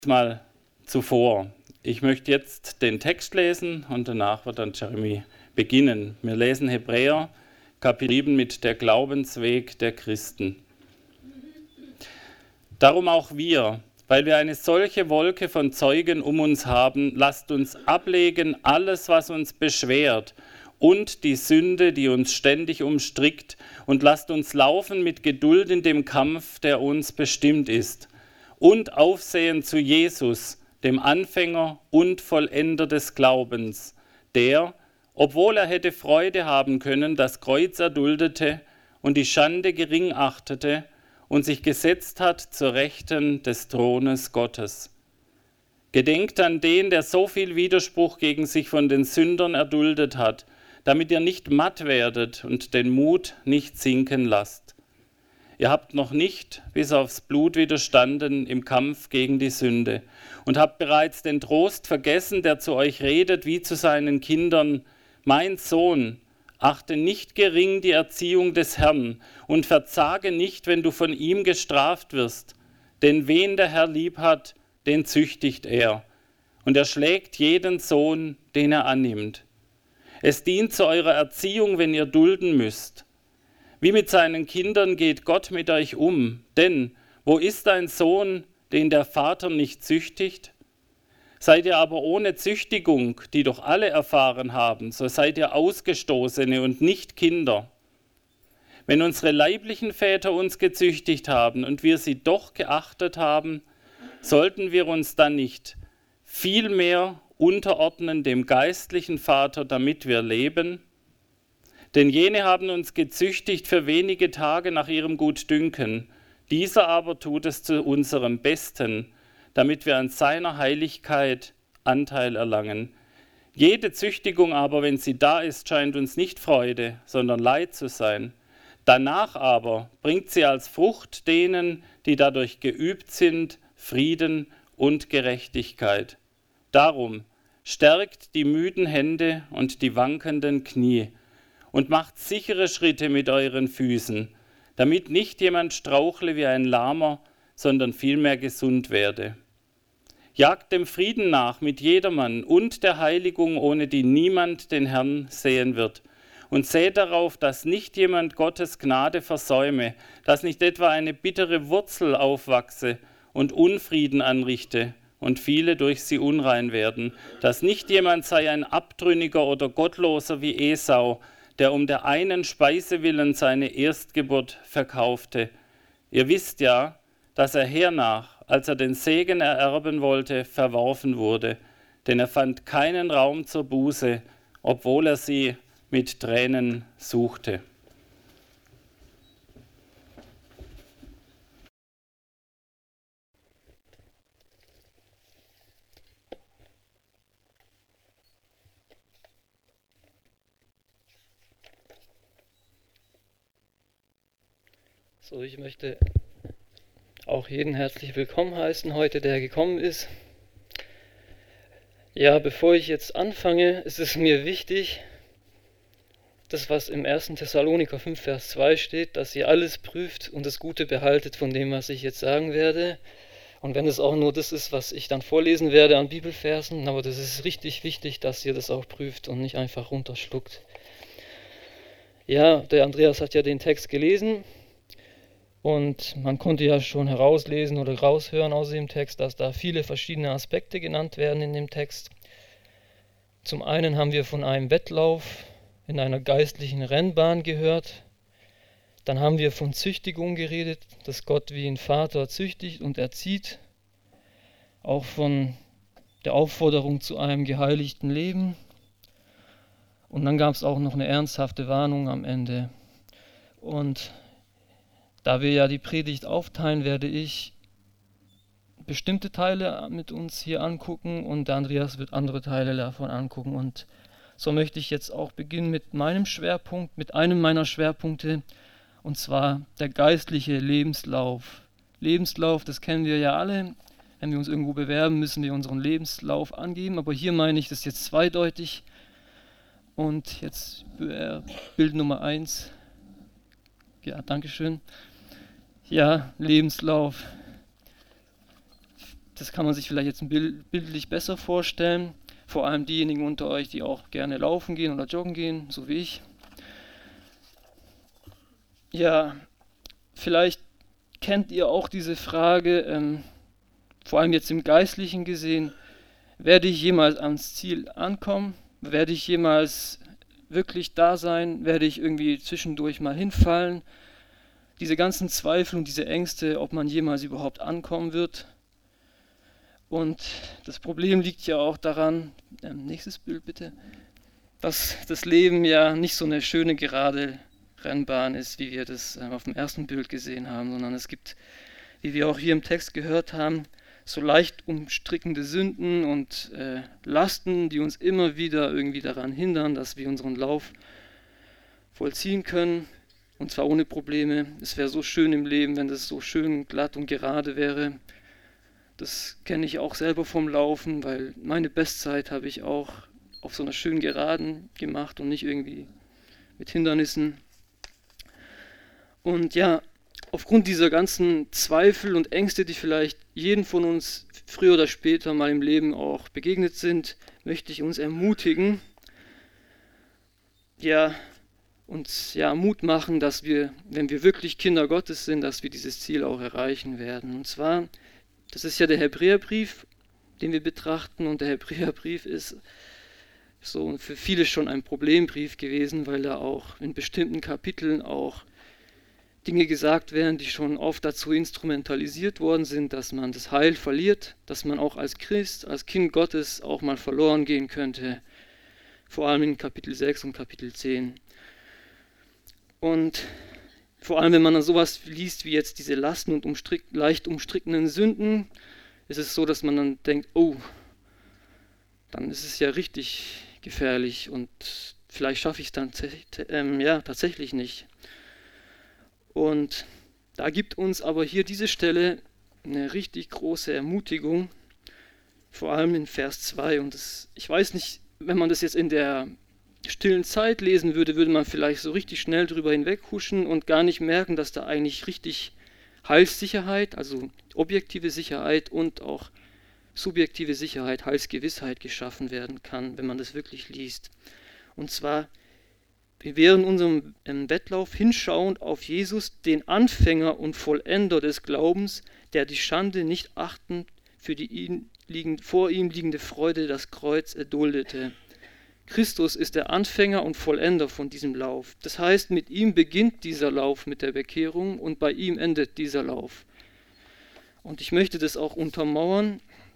Mal zuvor. Ich möchte jetzt den Text lesen und danach wird dann Jeremy beginnen. Wir lesen Hebräer, Kapitel 7 mit der Glaubensweg der Christen. Darum auch wir, weil wir eine solche Wolke von Zeugen um uns haben, lasst uns ablegen alles, was uns beschwert und die Sünde, die uns ständig umstrickt, und lasst uns laufen mit Geduld in dem Kampf, der uns bestimmt ist. Und aufsehen zu Jesus, dem Anfänger und Vollender des Glaubens, der, obwohl er hätte Freude haben können, das Kreuz erduldete und die Schande gering achtete und sich gesetzt hat zur Rechten des Thrones Gottes. Gedenkt an den, der so viel Widerspruch gegen sich von den Sündern erduldet hat, damit ihr nicht matt werdet und den Mut nicht sinken lasst. Ihr habt noch nicht bis aufs Blut widerstanden im Kampf gegen die Sünde und habt bereits den Trost vergessen, der zu euch redet wie zu seinen Kindern: Mein Sohn, achte nicht gering die Erziehung des Herrn und verzage nicht, wenn du von ihm gestraft wirst. Denn wen der Herr lieb hat, den züchtigt er. Und er schlägt jeden Sohn, den er annimmt. Es dient zu eurer Erziehung, wenn ihr dulden müsst. Wie mit seinen Kindern geht Gott mit euch um. Denn wo ist ein Sohn, den der Vater nicht züchtigt? Seid ihr aber ohne Züchtigung, die doch alle erfahren haben, so seid ihr Ausgestoßene und nicht Kinder. Wenn unsere leiblichen Väter uns gezüchtigt haben und wir sie doch geachtet haben, sollten wir uns dann nicht vielmehr unterordnen dem geistlichen Vater, damit wir leben? Denn jene haben uns gezüchtigt für wenige Tage nach ihrem Gutdünken. Dieser aber tut es zu unserem Besten, damit wir an seiner Heiligkeit Anteil erlangen. Jede Züchtigung aber, wenn sie da ist, scheint uns nicht Freude, sondern Leid zu sein. Danach aber bringt sie als Frucht denen, die dadurch geübt sind, Frieden und Gerechtigkeit. Darum stärkt die müden Hände und die wankenden Knie und macht sichere Schritte mit euren Füßen, damit nicht jemand strauchle wie ein Lahmer, sondern vielmehr gesund werde. Jagt dem Frieden nach mit jedermann und der Heiligung, ohne die niemand den Herrn sehen wird. Und seht darauf, dass nicht jemand Gottes Gnade versäume, dass nicht etwa eine bittere Wurzel aufwachse und Unfrieden anrichte und viele durch sie unrein werden, dass nicht jemand sei ein Abtrünniger oder Gottloser wie Esau, der um der einen Speise willen seine Erstgeburt verkaufte. Ihr wisst ja, dass er hernach, als er den Segen ererben wollte, verworfen wurde, denn er fand keinen Raum zur Buße, obwohl er sie mit Tränen suchte. So, ich möchte auch jeden herzlich willkommen heißen heute, der gekommen ist. Ja, bevor ich jetzt anfange, ist es mir wichtig, das, was im 1. Thessaloniker 5, Vers 2 steht, dass ihr alles prüft und das Gute behaltet von dem, was ich jetzt sagen werde. Und wenn es auch nur das ist, was ich dann vorlesen werde an Bibelversen, aber das ist richtig wichtig, dass ihr das auch prüft und nicht einfach runterschluckt. Ja, der Andreas hat ja den Text gelesen. Und man konnte ja schon herauslesen oder raushören aus dem Text, dass da viele verschiedene Aspekte genannt werden in dem Text. Zum einen haben wir von einem Wettlauf in einer geistlichen Rennbahn gehört. Dann haben wir von Züchtigung geredet, dass Gott wie ein Vater züchtigt und erzieht. Auch von der Aufforderung zu einem geheiligten Leben. Und dann gab es auch noch eine ernsthafte Warnung am Ende. Und da wir ja die Predigt aufteilen, werde ich bestimmte Teile mit uns hier angucken und der Andreas wird andere Teile davon angucken. Und so möchte ich jetzt auch beginnen mit meinem Schwerpunkt, mit einem meiner Schwerpunkte, und zwar der geistliche Lebenslauf. Lebenslauf, das kennen wir ja alle. Wenn wir uns irgendwo bewerben, müssen wir unseren Lebenslauf angeben, aber hier meine ich das jetzt zweideutig. Und jetzt Bild Nummer 1. Ja, Dankeschön. Ja, Lebenslauf. Das kann man sich vielleicht jetzt bildlich besser vorstellen. Vor allem diejenigen unter euch, die auch gerne laufen gehen oder joggen gehen, so wie ich. Ja, vielleicht kennt ihr auch diese Frage, vor allem jetzt im Geistlichen gesehen, werde ich jemals ans Ziel ankommen? Werde ich jemals wirklich da sein? Werde ich irgendwie zwischendurch mal hinfallen? Diese ganzen Zweifel und diese Ängste, ob man jemals überhaupt ankommen wird. Und das Problem liegt ja auch daran, nächstes Bild bitte, dass das Leben ja nicht so eine schöne, gerade Rennbahn ist, wie wir das auf dem ersten Bild gesehen haben, sondern es gibt, wie wir auch hier im Text gehört haben, so leicht umstrickende Sünden und Lasten, die uns immer wieder irgendwie daran hindern, dass wir unseren Lauf vollziehen können, und zwar ohne Probleme. Es wäre so schön im Leben, wenn das so schön glatt und gerade wäre. Das kenne ich auch selber vom Laufen, weil meine Bestzeit habe ich auch auf so einer schönen Geraden gemacht und nicht irgendwie mit Hindernissen. Und ja, aufgrund dieser ganzen Zweifel und Ängste, die vielleicht jeden von uns früher oder später mal im Leben auch begegnet sind, möchte ich uns ermutigen, uns Mut machen, dass wir, wenn wir wirklich Kinder Gottes sind, dass wir dieses Ziel auch erreichen werden. Und zwar, das ist ja der Hebräerbrief, den wir betrachten, und der Hebräerbrief ist so für viele schon ein Problembrief gewesen, weil da auch in bestimmten Kapiteln auch Dinge gesagt werden, die schon oft dazu instrumentalisiert worden sind, dass man das Heil verliert, dass man auch als Christ, als Kind Gottes auch mal verloren gehen könnte, vor allem in Kapitel 6 und Kapitel 10. Und vor allem, wenn man dann sowas liest wie jetzt diese Lasten und leicht umstrickenden Sünden, ist es so, dass man dann denkt, oh, dann ist es ja richtig gefährlich und vielleicht schaffe ich es dann tatsächlich nicht. Und da gibt uns aber hier diese Stelle eine richtig große Ermutigung, vor allem in Vers 2. Und ich weiß nicht, wenn man das jetzt in der stillen Zeit lesen würde, würde man vielleicht so richtig schnell drüber hinweghuschen und gar nicht merken, dass da eigentlich richtig Heilssicherheit, also objektive Sicherheit und auch subjektive Sicherheit, Heilsgewissheit geschaffen werden kann, wenn man das wirklich liest. Und zwar, wir während unserem Wettlauf hinschauend auf Jesus, den Anfänger und Vollender des Glaubens, der die Schande nicht achtend für die vor ihm liegende Freude das Kreuz erduldete. Christus ist der Anfänger und Vollender von diesem Lauf. Das heißt, mit ihm beginnt dieser Lauf mit der Bekehrung und bei ihm endet dieser Lauf. Und ich möchte das auch untermauern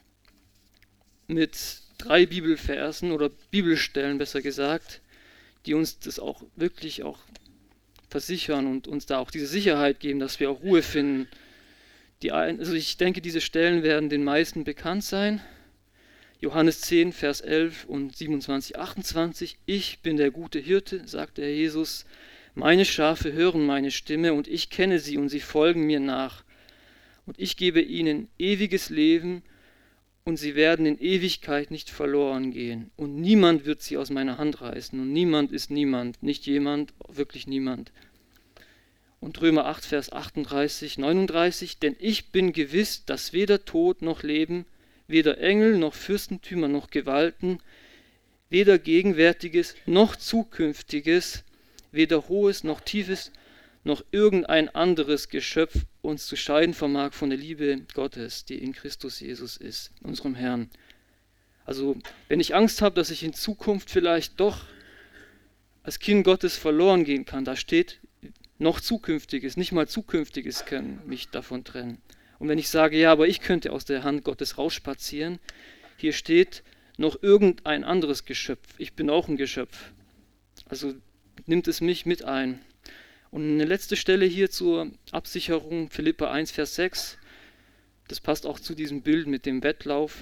mit 3 Bibelversen oder Bibelstellen, besser gesagt, die uns das auch wirklich auch versichern und uns da auch diese Sicherheit geben, dass wir auch Ruhe finden. Also ich denke, diese Stellen werden den meisten bekannt sein. Johannes 10, Vers 11 und 27, 28. Ich bin der gute Hirte, sagt der Jesus. Meine Schafe hören meine Stimme und ich kenne sie und sie folgen mir nach. Und ich gebe ihnen ewiges Leben und sie werden in Ewigkeit nicht verloren gehen. Und niemand wird sie aus meiner Hand reißen. Und niemand ist niemand, nicht jemand, wirklich niemand. Und Römer 8, Vers 38, 39. Denn ich bin gewiss, dass weder Tod noch Leben, weder Engel noch Fürstentümer noch Gewalten, weder Gegenwärtiges noch Zukünftiges, weder Hohes noch Tiefes, noch irgendein anderes Geschöpf uns zu scheiden vermag von der Liebe Gottes, die in Christus Jesus ist, unserem Herrn. Also, wenn ich Angst habe, dass ich in Zukunft vielleicht doch als Kind Gottes verloren gehen kann, da steht noch Zukünftiges, nicht mal Zukünftiges kann mich davon trennen. Und wenn ich sage, ja, aber ich könnte aus der Hand Gottes rausspazieren, hier steht noch irgendein anderes Geschöpf. Ich bin auch ein Geschöpf. Also nimmt es mich mit ein. Und eine letzte Stelle hier zur Absicherung, Philipper 1, Vers 6. Das passt auch zu diesem Bild mit dem Wettlauf.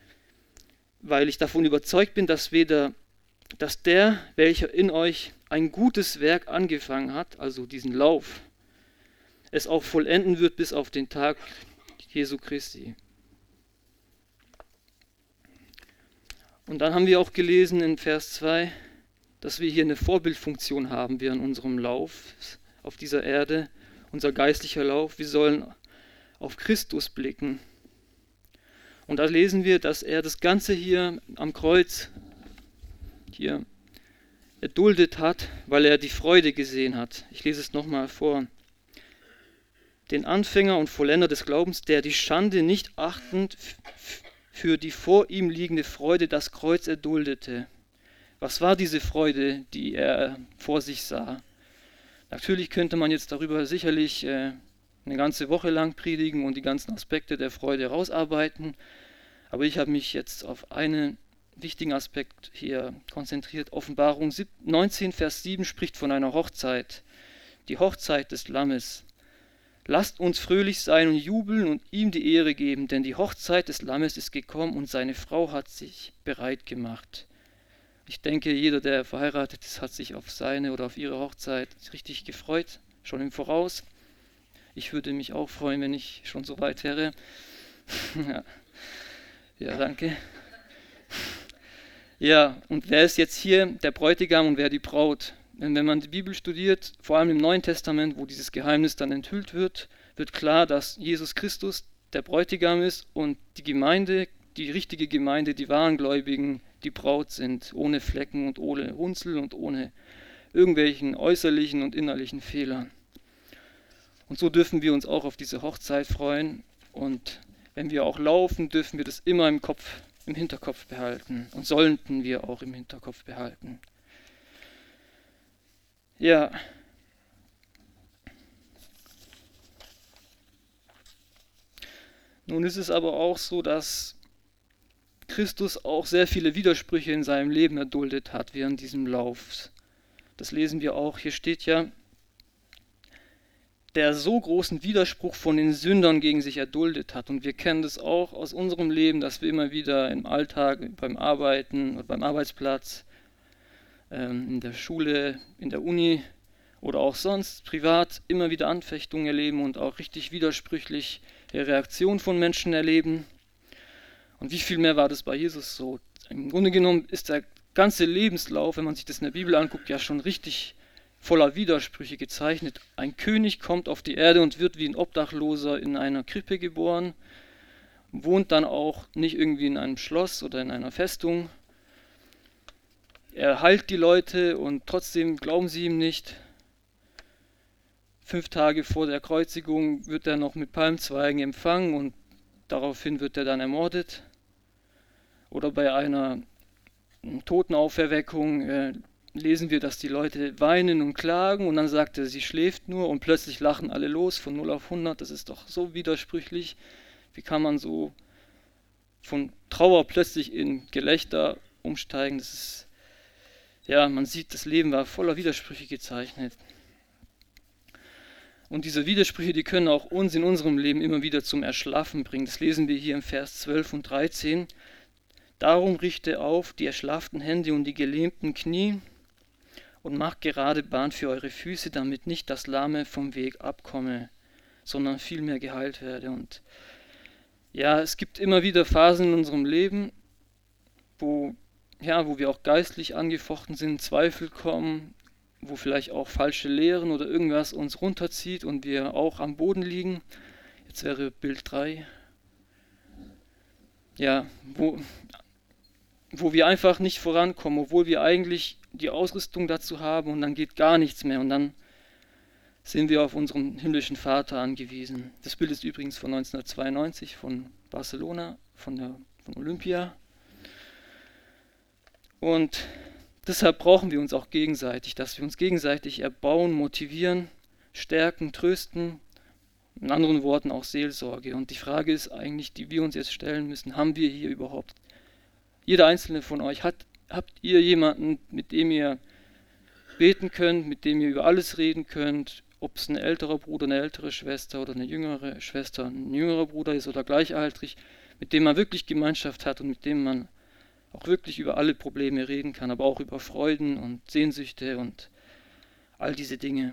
Weil ich davon überzeugt bin, dass der, welcher in euch ein gutes Werk angefangen hat, also diesen Lauf, es auch vollenden wird bis auf den Tag Jesu Christi. Und dann haben wir auch gelesen in Vers 2, dass wir hier eine Vorbildfunktion haben während unserem Lauf auf dieser Erde, unser geistlicher Lauf. Wir sollen auf Christus blicken. Und da lesen wir, dass er das Ganze hier am Kreuz hier erduldet hat, weil er die Freude gesehen hat. Ich lese es nochmal vor. Den Anfänger und Vollender des Glaubens, der die Schande nicht achtend für die vor ihm liegende Freude das Kreuz erduldete. Was war diese Freude, die er vor sich sah? Natürlich könnte man jetzt darüber sicherlich eine ganze Woche lang predigen und die ganzen Aspekte der Freude rausarbeiten, aber ich habe mich jetzt auf einen wichtigen Aspekt hier konzentriert. Offenbarung 19, Vers 7 spricht von einer Hochzeit, die Hochzeit des Lammes. Lasst uns fröhlich sein und jubeln und ihm die Ehre geben, denn die Hochzeit des Lammes ist gekommen und seine Frau hat sich bereit gemacht. Ich denke, jeder, der verheiratet ist, hat sich auf seine oder auf ihre Hochzeit richtig gefreut, schon im Voraus. Ich würde mich auch freuen, wenn ich schon so weit wäre. Ja, danke. Ja, und wer ist jetzt hier der Bräutigam und wer die Braut? Wenn man die Bibel studiert, vor allem im Neuen Testament, wo dieses Geheimnis dann enthüllt wird, wird klar, dass Jesus Christus der Bräutigam ist und die Gemeinde, die richtige Gemeinde, die wahren Gläubigen, die Braut sind, ohne Flecken und ohne Runzel und ohne irgendwelchen äußerlichen und innerlichen Fehlern. Und so dürfen wir uns auch auf diese Hochzeit freuen und wenn wir auch laufen, dürfen wir das immer im Hinterkopf behalten und sollten wir auch im Hinterkopf behalten. Ja. Nun ist es aber auch so, dass Christus auch sehr viele Widersprüche in seinem Leben erduldet hat während diesem Lauf. Das lesen wir auch. Hier steht ja, der so großen Widerspruch von den Sündern gegen sich erduldet hat. Und wir kennen das auch aus unserem Leben, dass wir immer wieder im Alltag, beim Arbeiten oder beim Arbeitsplatz, in der Schule, in der Uni oder auch sonst privat immer wieder Anfechtungen erleben und auch richtig widersprüchliche Reaktionen von Menschen erleben. Und wie viel mehr war das bei Jesus so? Im Grunde genommen ist der ganze Lebenslauf, wenn man sich das in der Bibel anguckt, ja schon richtig voller Widersprüche gezeichnet. Ein König kommt auf die Erde und wird wie ein Obdachloser in einer Krippe geboren, wohnt dann auch nicht irgendwie in einem Schloss oder in einer Festung. Er heilt die Leute und trotzdem glauben sie ihm nicht. 5 Tage vor der Kreuzigung wird er noch mit Palmzweigen empfangen und daraufhin wird er dann ermordet. Oder bei einer Totenauferweckung lesen wir, dass die Leute weinen und klagen und dann sagt er, sie schläft nur und plötzlich lachen alle los von 0 auf 100. Das ist doch so widersprüchlich. Wie kann man so von Trauer plötzlich in Gelächter umsteigen? Das ist, ja, man sieht, das Leben war voller Widersprüche gezeichnet. Und diese Widersprüche, die können auch uns in unserem Leben immer wieder zum Erschlaffen bringen. Das lesen wir hier im Vers 12 und 13. Darum richte auf die erschlafften Hände und die gelähmten Knie und macht gerade Bahn für eure Füße, damit nicht das Lahme vom Weg abkomme, sondern vielmehr geheilt werde. Und ja, es gibt immer wieder Phasen in unserem Leben, wo wir auch geistlich angefochten sind, Zweifel kommen, wo vielleicht auch falsche Lehren oder irgendwas uns runterzieht und wir auch am Boden liegen. Jetzt wäre Bild 3. Ja, wo wir einfach nicht vorankommen, obwohl wir eigentlich die Ausrüstung dazu haben und dann geht gar nichts mehr und dann sind wir auf unseren himmlischen Vater angewiesen. Das Bild ist übrigens von 1992 von Barcelona, von Olympia. Und deshalb brauchen wir uns auch gegenseitig, dass wir uns gegenseitig erbauen, motivieren, stärken, trösten, in anderen Worten auch Seelsorge. Und die Frage ist eigentlich, die wir uns jetzt stellen müssen, haben wir hier überhaupt, jeder einzelne von euch, habt ihr jemanden, mit dem ihr beten könnt, mit dem ihr über alles reden könnt, ob es ein älterer Bruder, eine ältere Schwester oder eine jüngere Schwester, ein jüngerer Bruder ist oder gleichaltrig, mit dem man wirklich Gemeinschaft hat und mit dem man auch wirklich über alle Probleme reden kann, aber auch über Freuden und Sehnsüchte und all diese Dinge.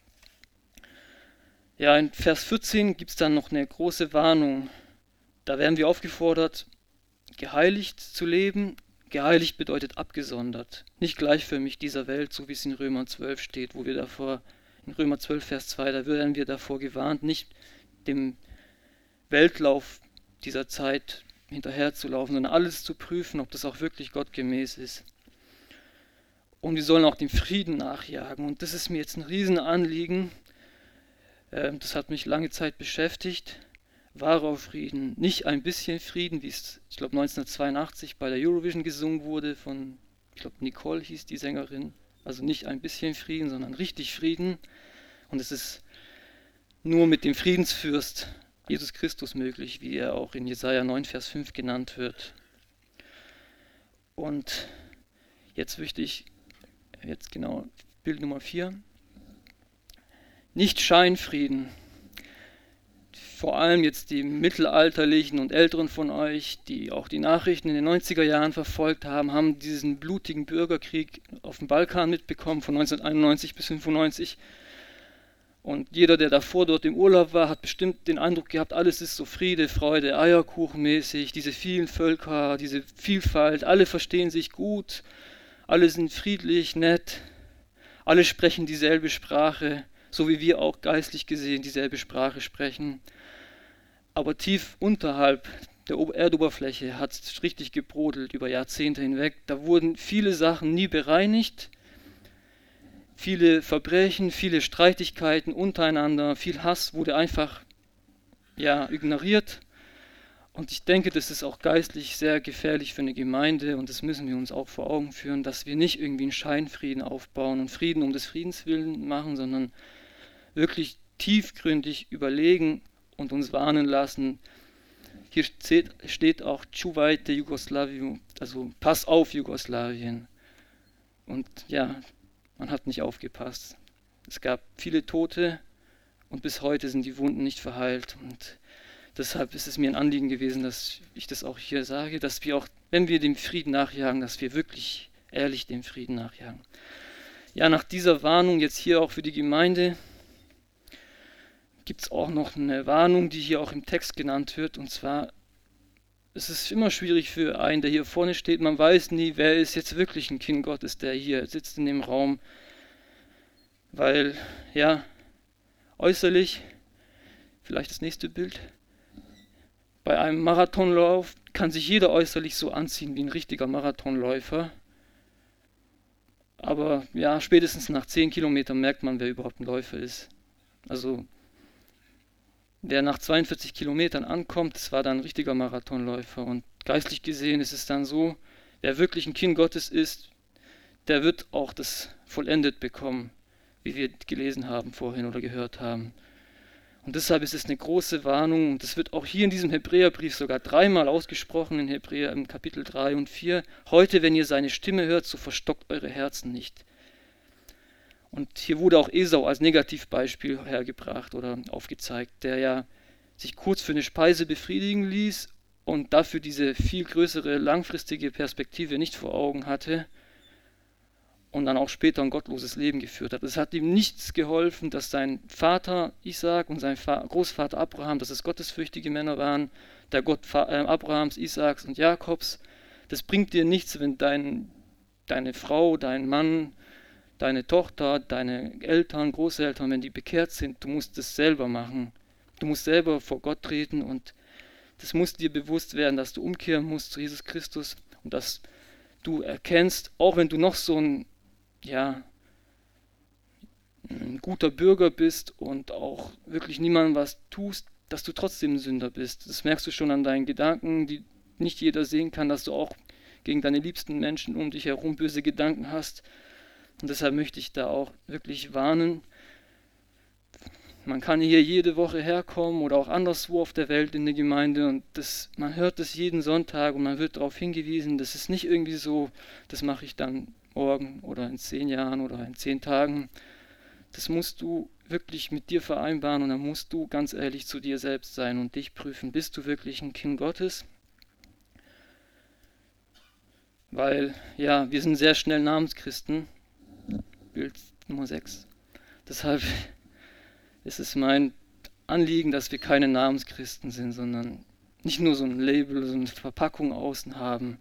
Ja, in Vers 14 gibt es dann noch eine große Warnung. Da werden wir aufgefordert, geheiligt zu leben. Geheiligt bedeutet abgesondert, nicht gleichförmig dieser Welt, so wie es in Römer 12 steht, wo wir davor, in Römer 12, Vers 2, da werden wir davor gewarnt, nicht dem Weltlauf dieser Zeit hinterherzulaufen, sondern alles zu prüfen, ob das auch wirklich gottgemäß ist. Und wir sollen auch dem Frieden nachjagen. Und das ist mir jetzt ein Riesenanliegen. Das hat mich lange Zeit beschäftigt. Wahrer Frieden, nicht ein bisschen Frieden, wie es, ich glaube, 1982 bei der Eurovision gesungen wurde von, ich glaube, Nicole hieß die Sängerin. Also nicht ein bisschen Frieden, sondern richtig Frieden. Und es ist nur mit dem Friedensfürst Jesus Christus möglich, wie er auch in Jesaja 9, Vers 5 genannt wird. Und jetzt möchte ich, Bild Nummer 4, nicht Scheinfrieden. Vor allem jetzt die mittelalterlichen und älteren von euch, die auch die Nachrichten in den 90er Jahren verfolgt haben, haben diesen blutigen Bürgerkrieg auf dem Balkan mitbekommen von 1991 bis 1995. Und jeder, der davor dort im Urlaub war, hat bestimmt den Eindruck gehabt, alles ist so Friede, Freude, Eierkuchenmäßig, diese vielen Völker, diese Vielfalt, alle verstehen sich gut, alle sind friedlich, nett, alle sprechen dieselbe Sprache, so wie wir auch geistlich gesehen dieselbe Sprache sprechen. Aber tief unterhalb der Erdoberfläche hat es richtig gebrodelt über Jahrzehnte hinweg. Da wurden viele Sachen nie bereinigt, viele Verbrechen, viele Streitigkeiten untereinander, viel Hass wurde einfach ignoriert. Und ich denke, das ist auch geistlich sehr gefährlich für eine Gemeinde und das müssen wir uns auch vor Augen führen, dass wir nicht irgendwie einen Scheinfrieden aufbauen und Frieden um des Friedens willen machen, sondern wirklich tiefgründig überlegen und uns warnen lassen. Hier steht auch Čuvajte Jugoslawiju, also pass auf Jugoslawien. Und ja, man hat nicht aufgepasst. Es gab viele Tote und bis heute sind die Wunden nicht verheilt. Und deshalb ist es mir ein Anliegen gewesen, dass ich das auch hier sage, dass wir auch, wenn wir dem Frieden nachjagen, dass wir wirklich ehrlich dem Frieden nachjagen. Ja, nach dieser Warnung jetzt hier auch für die Gemeinde gibt es auch noch eine Warnung, die hier auch im Text genannt wird. Und zwar, es ist immer schwierig für einen, der hier vorne steht. Man weiß nie, wer ist jetzt wirklich ein Kind Gottes, der hier sitzt in dem Raum. Weil, äußerlich, vielleicht das nächste Bild, bei einem Marathonlauf kann sich jeder äußerlich so anziehen wie ein richtiger Marathonläufer. Aber spätestens nach 10 Kilometern merkt man, wer überhaupt ein Läufer ist. Also wer nach 42 Kilometern ankommt, das war dann ein richtiger Marathonläufer. Und geistlich gesehen ist es dann so, wer wirklich ein Kind Gottes ist, der wird auch das vollendet bekommen, wie wir gelesen haben vorhin oder gehört haben. Und deshalb ist es eine große Warnung, und das wird auch hier in diesem Hebräerbrief sogar 3-mal ausgesprochen, in Hebräer im Kapitel 3 und 4. Heute, wenn ihr seine Stimme hört, so verstockt eure Herzen nicht. Und hier wurde auch Esau als Negativbeispiel hergebracht oder aufgezeigt, der ja sich kurz für eine Speise befriedigen ließ und dafür diese viel größere langfristige Perspektive nicht vor Augen hatte und dann auch später ein gottloses Leben geführt hat. Es hat ihm nichts geholfen, dass sein Vater Isaak und sein Großvater Abraham, dass es gottesfürchtige Männer waren, der Gott Abrahams, Isaaks und Jakobs. Das bringt dir nichts, wenn deine Frau, dein Mann, deine Tochter, deine Eltern, Großeltern, wenn die bekehrt sind, du musst es selber machen. Du musst selber vor Gott treten und das muss dir bewusst werden, dass du umkehren musst zu Jesus Christus und dass du erkennst, auch wenn du noch so ein guter Bürger bist und auch wirklich niemandem was tust, dass du trotzdem ein Sünder bist. Das merkst du schon an deinen Gedanken, die nicht jeder sehen kann, dass du auch gegen deine liebsten Menschen um dich herum böse Gedanken hast. Und deshalb möchte ich da auch wirklich warnen. Man kann hier jede Woche herkommen oder auch anderswo auf der Welt in der Gemeinde und man hört das jeden Sonntag und man wird darauf hingewiesen, das ist nicht irgendwie so, das mache ich dann morgen oder in 10 Jahren oder in 10 Tagen. Das musst du wirklich mit dir vereinbaren und dann musst du ganz ehrlich zu dir selbst sein und dich prüfen, bist du wirklich ein Kind Gottes? Weil, wir sind sehr schnell Namenschristen. Bild Nummer 6. Deshalb ist es mein Anliegen, dass wir keine Namenschristen sind, sondern nicht nur so ein Label, so eine Verpackung außen haben.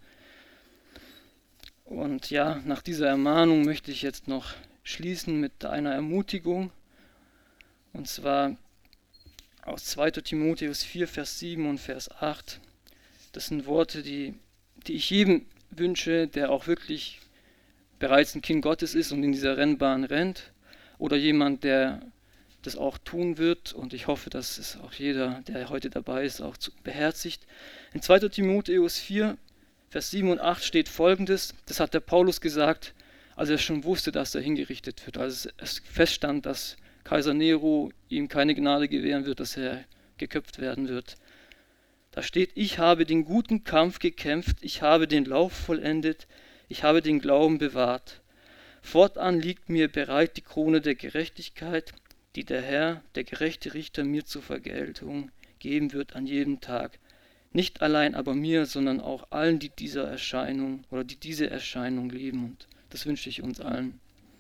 Und nach dieser Ermahnung möchte ich jetzt noch schließen mit einer Ermutigung. Und zwar aus 2. Timotheus 4, Vers 7 und Vers 8. Das sind Worte, die ich jedem wünsche, der auch wirklich bereits ein Kind Gottes ist und in dieser Rennbahn rennt, oder jemand, der das auch tun wird, und ich hoffe, dass es auch jeder, der heute dabei ist, auch beherzigt. In 2. Timotheus 4, Vers 7 und 8 steht Folgendes, das hat der Paulus gesagt, als er schon wusste, dass er hingerichtet wird, als es feststand, dass Kaiser Nero ihm keine Gnade gewähren wird, dass er geköpft werden wird. Da steht, ich habe den guten Kampf gekämpft, ich habe den Lauf vollendet, ich habe den Glauben bewahrt. Fortan liegt mir bereit die Krone der Gerechtigkeit, die der Herr, der gerechte Richter, mir zur Vergeltung geben wird an jedem Tag. Nicht allein aber mir, sondern auch allen, die diese Erscheinung lieben. Und das wünsche ich uns allen.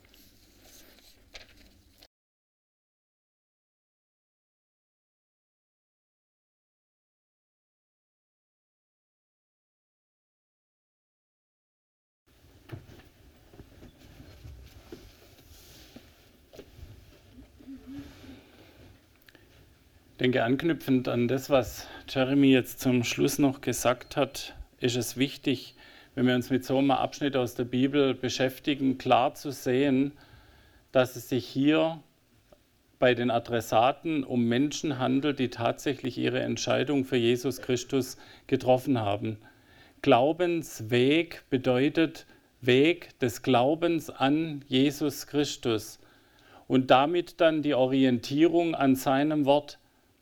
Ich denke, anknüpfend an das, was Jeremy jetzt zum Schluss noch gesagt hat, ist es wichtig, wenn wir uns mit so einem Abschnitt aus der Bibel beschäftigen, klar zu sehen, dass es sich hier bei den Adressaten um Menschen handelt, die tatsächlich ihre Entscheidung für Jesus Christus getroffen haben. Glaubensweg bedeutet Weg des Glaubens an Jesus Christus und damit dann die Orientierung an seinem Wort.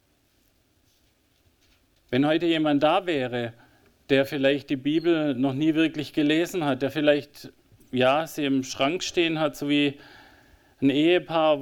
Wenn heute jemand da wäre, der vielleicht die Bibel noch nie wirklich gelesen hat, der vielleicht sie im Schrank stehen hat, so wie ein Ehepaar,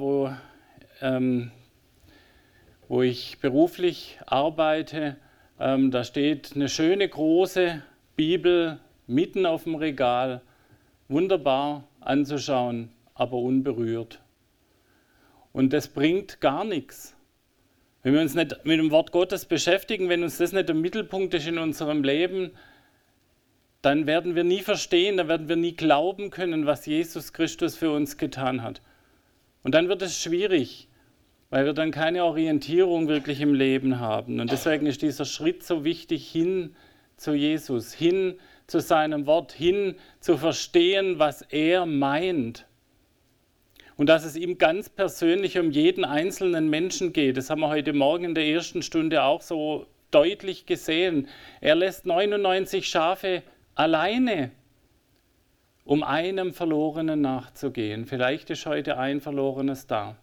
wo ich beruflich arbeite, da steht eine schöne große Bibel mitten auf dem Regal, wunderbar anzuschauen, aber unberührt. Und das bringt gar nichts. Wenn wir uns nicht mit dem Wort Gottes beschäftigen, wenn uns das nicht der Mittelpunkt ist in unserem Leben, dann werden wir nie verstehen, dann werden wir nie glauben können, was Jesus Christus für uns getan hat. Und dann wird es schwierig, weil wir dann keine Orientierung wirklich im Leben haben. Und deswegen ist dieser Schritt so wichtig, hin zu Jesus, hin zu seinem Wort, hin zu verstehen, was er meint. Und dass es ihm ganz persönlich um jeden einzelnen Menschen geht. Das haben wir heute Morgen in der ersten Stunde auch so deutlich gesehen. Er lässt 99 Schafe alleine, um einem Verlorenen nachzugehen. Vielleicht ist heute ein Verlorenes da.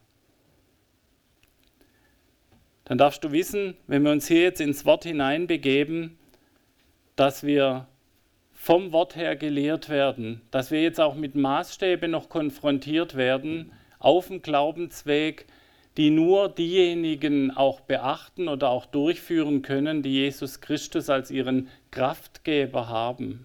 Dann darfst du wissen, wenn wir uns hier jetzt ins Wort hineinbegeben, dass wir vom Wort her gelehrt werden, dass wir jetzt auch mit Maßstäben noch konfrontiert werden auf dem Glaubensweg, die nur diejenigen auch beachten oder auch durchführen können, die Jesus Christus als ihren Kraftgeber haben.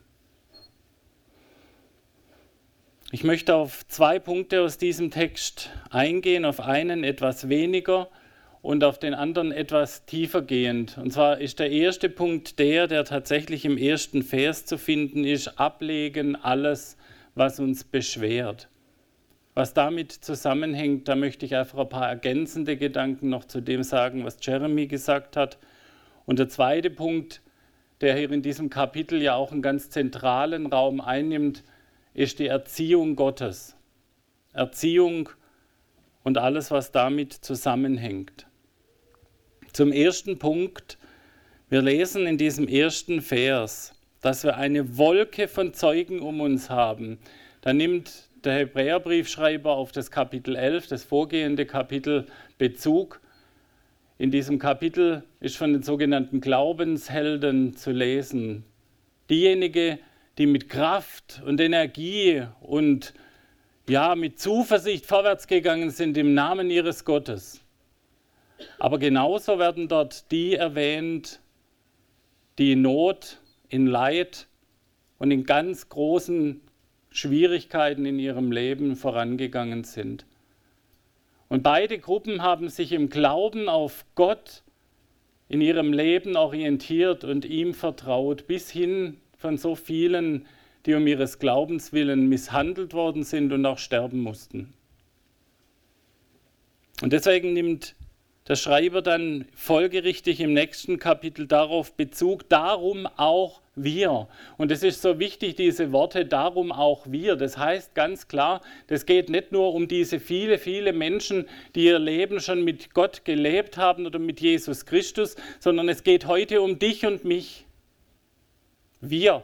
Ich möchte auf 2 Punkte aus diesem Text eingehen, auf einen etwas weniger und auf den anderen etwas tiefer gehend. Und zwar ist der erste Punkt der tatsächlich im ersten Vers zu finden ist, ablegen alles, was uns beschwert. Was damit zusammenhängt, da möchte ich einfach ein paar ergänzende Gedanken noch zu dem sagen, was Jeremy gesagt hat. Und der zweite Punkt, der hier in diesem Kapitel ja auch einen ganz zentralen Raum einnimmt, ist die Erziehung Gottes. Erziehung und alles, was damit zusammenhängt. Zum ersten Punkt, wir lesen in diesem ersten Vers, dass wir eine Wolke von Zeugen um uns haben. Da nimmt der Hebräerbriefschreiber auf das Kapitel 11, das vorgehende Kapitel, Bezug. In diesem Kapitel ist von den sogenannten Glaubenshelden zu lesen. Diejenigen, die mit Kraft und Energie und mit Zuversicht vorwärts gegangen sind im Namen ihres Gottes. Aber genauso werden dort die erwähnt, die in Not, in Leid und in ganz großen Schwierigkeiten in ihrem Leben vorangegangen sind. Und beide Gruppen haben sich im Glauben auf Gott in ihrem Leben orientiert und ihm vertraut, bis hin von so vielen, die um ihres Glaubens willen misshandelt worden sind und auch sterben mussten. Und deswegen nimmt der Schreiber dann folgerichtig im nächsten Kapitel darauf Bezug, darum auch wir. Und es ist so wichtig, diese Worte, darum auch wir. Das heißt ganz klar, das geht nicht nur um diese viele Menschen, die ihr Leben schon mit Gott gelebt haben oder mit Jesus Christus, sondern es geht heute um dich und mich. Wir.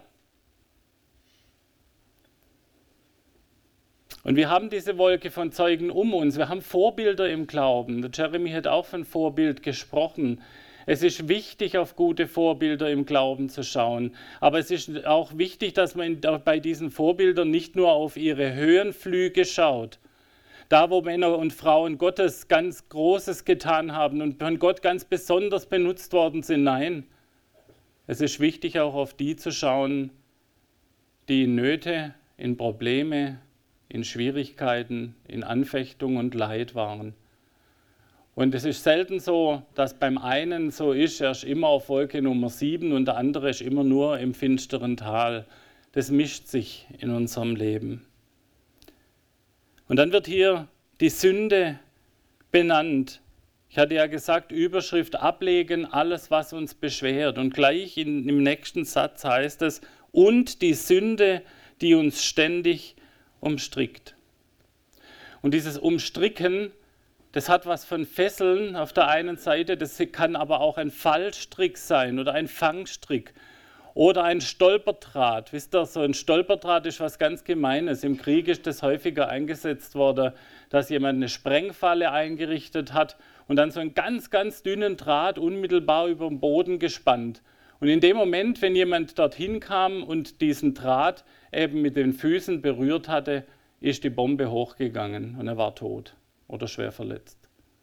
Und wir haben diese Wolke von Zeugen um uns. Wir haben Vorbilder im Glauben. Der Jeremy hat auch von Vorbild gesprochen. Es ist wichtig, auf gute Vorbilder im Glauben zu schauen. Aber es ist auch wichtig, dass man bei diesen Vorbildern nicht nur auf ihre Höhenflüge schaut. Da, wo Männer und Frauen Gottes ganz Großes getan haben und von Gott ganz besonders benutzt worden sind. Nein, es ist wichtig, auch auf die zu schauen, die in Nöte, in Probleme, in Schwierigkeiten, in Anfechtung und Leid waren. Und es ist selten so, dass beim einen so ist, er ist immer auf Wolke Nummer 7 und der andere ist immer nur im finsteren Tal. Das mischt sich in unserem Leben. Und dann wird hier die Sünde benannt. Ich hatte ja gesagt, Überschrift ablegen, alles was uns beschwert. Und gleich im nächsten Satz heißt es, und die Sünde, die uns ständig umstrickt. Und dieses Umstricken, das hat was von Fesseln auf der einen Seite, das kann aber auch ein Fallstrick sein oder ein Fangstrick oder ein Stolperdraht. Wisst ihr, so ein Stolperdraht ist was ganz Gemeines. Im Krieg ist das häufiger eingesetzt worden, dass jemand eine Sprengfalle eingerichtet hat und dann so einen ganz dünnen Draht unmittelbar über den Boden gespannt. Und in dem Moment, wenn jemand dorthin kam und diesen Draht eben mit den Füßen berührt hatte, ist die Bombe hochgegangen und er war tot oder schwer verletzt.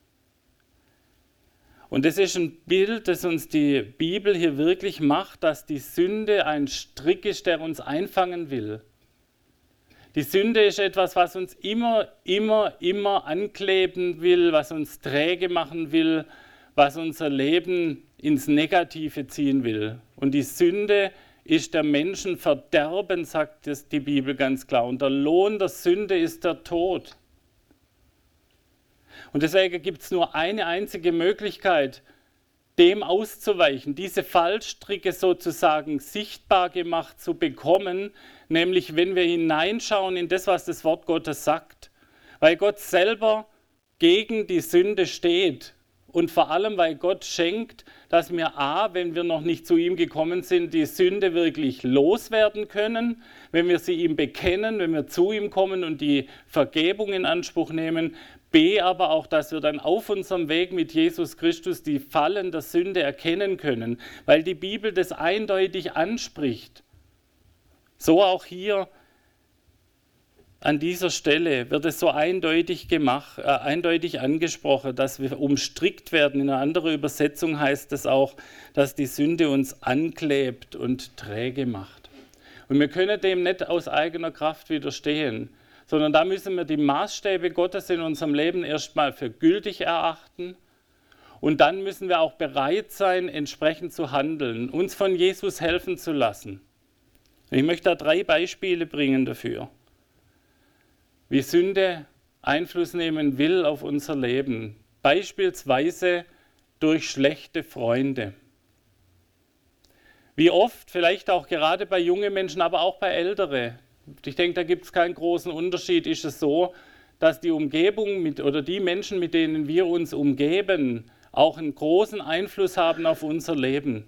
Und das ist ein Bild, das uns die Bibel hier wirklich macht, dass die Sünde ein Strick ist, der uns einfangen will. Die Sünde ist etwas, was uns immer ankleben will, was uns träge machen will, was unser Leben ins Negative ziehen will. Und die Sünde ist der Menschen Verderben, sagt es die Bibel ganz klar. Und der Lohn der Sünde ist der Tod. Und deswegen gibt es nur eine einzige Möglichkeit, dem auszuweichen, diese Fallstricke sozusagen sichtbar gemacht zu bekommen, nämlich wenn wir hineinschauen in das, was das Wort Gottes sagt. Weil Gott selber gegen die Sünde steht. Und vor allem, weil Gott schenkt, dass wir wenn wir noch nicht zu ihm gekommen sind, die Sünde wirklich loswerden können, wenn wir sie ihm bekennen, wenn wir zu ihm kommen und die Vergebung in Anspruch nehmen. Aber auch, dass wir dann auf unserem Weg mit Jesus Christus die Fallen der Sünde erkennen können, weil die Bibel das eindeutig anspricht. So auch hier an dieser Stelle wird es so eindeutig angesprochen, dass wir umstrickt werden. In einer anderen Übersetzung heißt es auch, dass die Sünde uns anklebt und träge macht. Und wir können dem nicht aus eigener Kraft widerstehen, sondern da müssen wir die Maßstäbe Gottes in unserem Leben erstmal für gültig erachten und dann müssen wir auch bereit sein, entsprechend zu handeln, uns von Jesus helfen zu lassen. Ich möchte da 3 Beispiele bringen dafür, wie Sünde Einfluss nehmen will auf unser Leben. Beispielsweise durch schlechte Freunde. Wie oft, vielleicht auch gerade bei jungen Menschen, aber auch bei Älteren, ich denke, da gibt es keinen großen Unterschied, ist es so, dass die Umgebung oder die Menschen, mit denen wir uns umgeben, auch einen großen Einfluss haben auf unser Leben.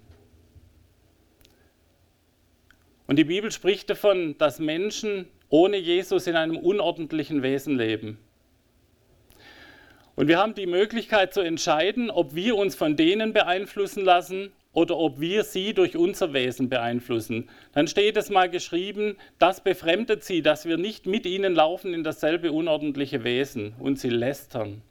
Und die Bibel spricht davon, dass Menschen ohne Jesus in einem unordentlichen Wesen leben. Und wir haben die Möglichkeit zu entscheiden, ob wir uns von denen beeinflussen lassen oder ob wir sie durch unser Wesen beeinflussen. Dann steht es mal geschrieben, das befremdet sie, dass wir nicht mit ihnen laufen in dasselbe unordentliche Wesen und sie lästern.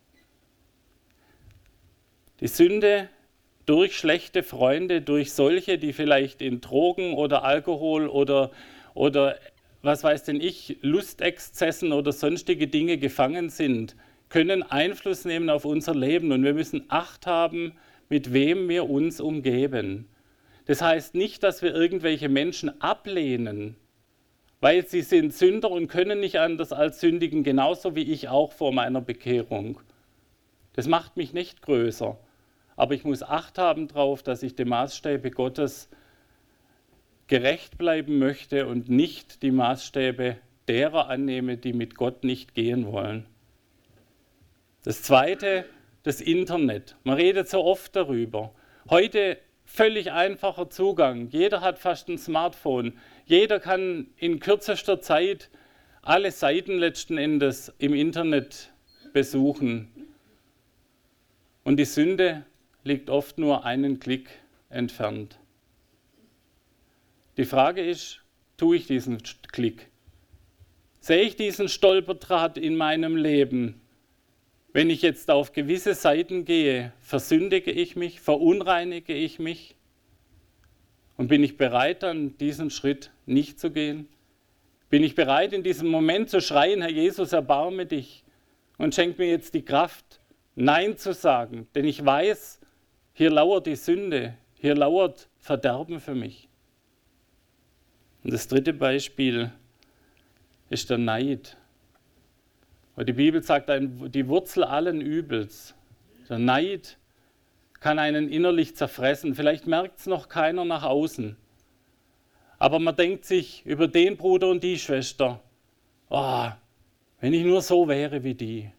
Die Sünde durch schlechte Freunde, durch solche, die vielleicht in Drogen oder Alkohol oder was weiß denn ich, Lustexzessen oder sonstige Dinge gefangen sind, können Einfluss nehmen auf unser Leben und wir müssen Acht haben, mit wem wir uns umgeben. Das heißt nicht, dass wir irgendwelche Menschen ablehnen, weil sie sind Sünder und können nicht anders als sündigen, genauso wie ich auch vor meiner Bekehrung. Das macht mich nicht größer. Aber ich muss Acht haben darauf, dass ich den Maßstäbe Gottes gerecht bleiben möchte und nicht die Maßstäbe derer annehme, die mit Gott nicht gehen wollen. Das Zweite, das Internet. Man redet so oft darüber. Heute völlig einfacher Zugang. Jeder hat fast ein Smartphone. Jeder kann in kürzester Zeit alle Seiten letzten Endes im Internet besuchen. Und die Sünde liegt oft nur einen Klick entfernt. Die Frage ist, tue ich diesen Klick? Sehe ich diesen Stolperdraht in meinem Leben? Wenn ich jetzt auf gewisse Seiten gehe, versündige ich mich, verunreinige ich mich? Und bin ich bereit, dann diesen Schritt nicht zu gehen? Bin ich bereit, in diesem Moment zu schreien, Herr Jesus, erbarme dich und schenk mir jetzt die Kraft, Nein zu sagen? Denn ich weiß, hier lauert die Sünde, hier lauert Verderben für mich. Und das dritte Beispiel ist der Neid. Und die Bibel sagt, die Wurzel allen Übels. Der Neid kann einen innerlich zerfressen. Vielleicht merkt es noch keiner nach außen. Aber man denkt sich über den Bruder und die Schwester, oh, wenn ich nur so wäre wie die.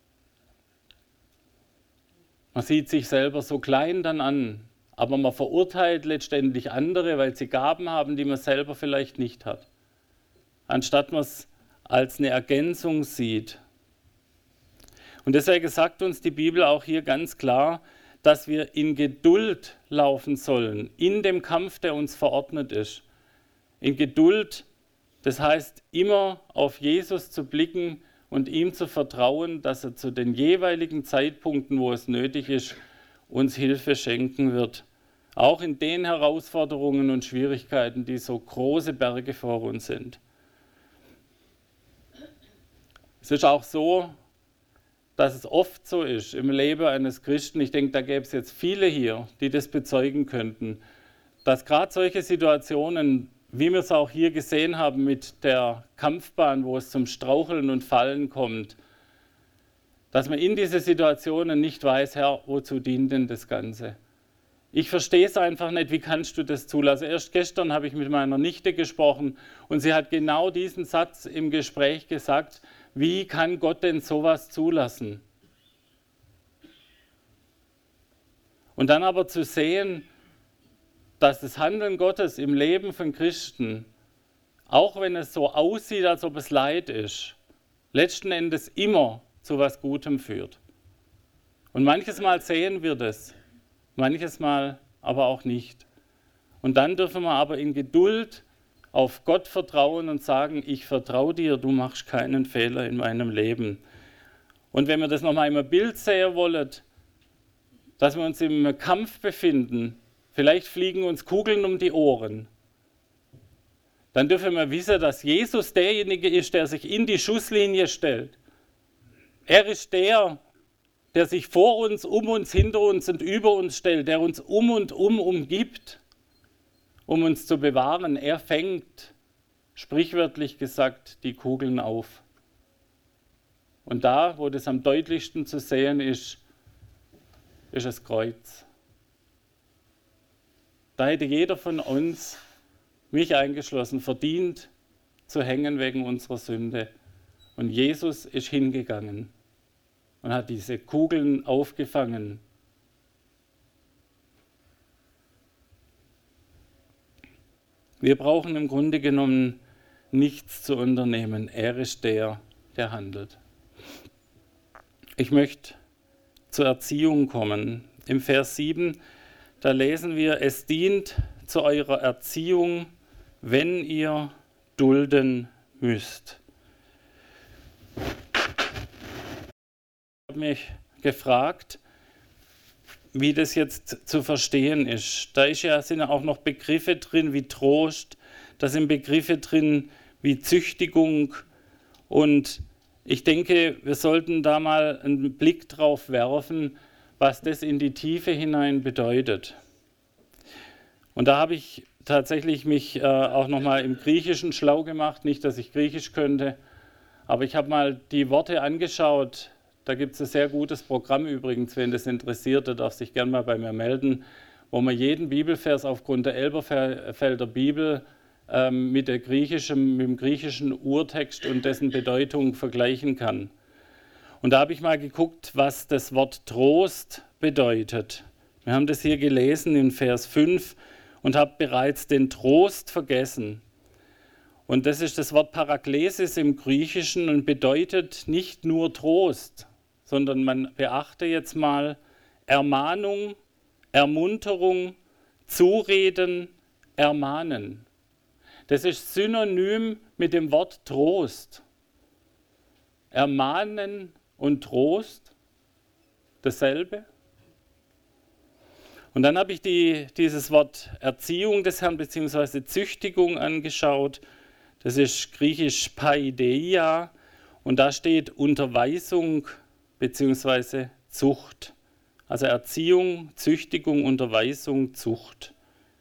Man sieht sich selber so klein dann an, aber man verurteilt letztendlich andere, weil sie Gaben haben, die man selber vielleicht nicht hat. Anstatt man es als eine Ergänzung sieht. Und deswegen sagt uns die Bibel auch hier ganz klar, dass wir in Geduld laufen sollen, in dem Kampf, der uns verordnet ist. In Geduld, das heißt immer auf Jesus zu blicken und ihm zu vertrauen, dass er zu den jeweiligen Zeitpunkten, wo es nötig ist, uns Hilfe schenken wird. Auch in den Herausforderungen und Schwierigkeiten, die so große Berge vor uns sind. Es ist auch so, dass es oft so ist im Leben eines Christen, ich denke, da gäbe es jetzt viele hier, die das bezeugen könnten, dass gerade solche Situationen, wie wir es auch hier gesehen haben mit der Kampfbahn, wo es zum Straucheln und Fallen kommt, dass man in diese Situationen nicht weiß, Herr, wozu dient denn das Ganze? Ich verstehe es einfach nicht, wie kannst du das zulassen? Erst gestern habe ich mit meiner Nichte gesprochen und sie hat genau diesen Satz im Gespräch gesagt, wie kann Gott denn sowas zulassen? Und dann aber zu sehen, dass das Handeln Gottes im Leben von Christen, auch wenn es so aussieht, als ob es Leid ist, letzten Endes immer zu was Gutem führt. Und manches Mal sehen wir das, manches Mal aber auch nicht. Und dann dürfen wir aber in Geduld auf Gott vertrauen und sagen, ich vertraue dir, du machst keinen Fehler in meinem Leben. Und wenn wir das nochmal im Bild sehen wollen, dass wir uns im Kampf befinden, vielleicht fliegen uns Kugeln um die Ohren, dann dürfen wir wissen, dass Jesus derjenige ist, der sich in die Schusslinie stellt. Er ist der sich vor uns, um uns, hinter uns und über uns stellt, der uns um und umgibt, um uns zu bewahren. Er fängt, sprichwörtlich gesagt, die Kugeln auf. Und da, wo das am deutlichsten zu sehen ist, ist das Kreuz. Da hätte jeder von uns, mich eingeschlossen, verdient zu hängen wegen unserer Sünde. Und Jesus ist hingegangen und hat diese Kugeln aufgefangen. Wir brauchen im Grunde genommen nichts zu unternehmen. Er ist der handelt. Ich möchte zur Erziehung kommen. Im Vers 7, da lesen wir, es dient zu eurer Erziehung, wenn ihr dulden müsst. Ich habe mich gefragt, wie das jetzt zu verstehen ist. Da sind ja auch noch Begriffe drin wie Trost, da sind Begriffe drin wie Züchtigung und ich denke, wir sollten da mal einen Blick drauf werfen, was das in die Tiefe hinein bedeutet. Und da habe ich tatsächlich mich auch nochmal im Griechischen schlau gemacht, nicht, dass ich Griechisch könnte, aber ich habe mal die Worte angeschaut, Da gibt es ein sehr gutes Programm übrigens, wenn das interessiert, der darf sich gerne mal bei mir melden, wo man jeden Bibelvers aufgrund der Elberfelder Bibel mit dem griechischen Urtext und dessen Bedeutung vergleichen kann. Und da habe ich mal geguckt, was das Wort Trost bedeutet. Wir haben das hier gelesen in Vers 5 und habe bereits den Trost vergessen. Und das ist das Wort Paraklesis im Griechischen und bedeutet nicht nur Trost, sondern man beachte jetzt mal Ermahnung, Ermunterung, Zureden, Ermahnen. Das ist synonym mit dem Wort Trost. Ermahnen und Trost, dasselbe. Und dann habe ich dieses Wort Erziehung des Herrn bzw. Züchtigung angeschaut. Das ist griechisch Paideia und da steht Unterweisung bzw. Zucht. Also Erziehung, Züchtigung, Unterweisung, Zucht.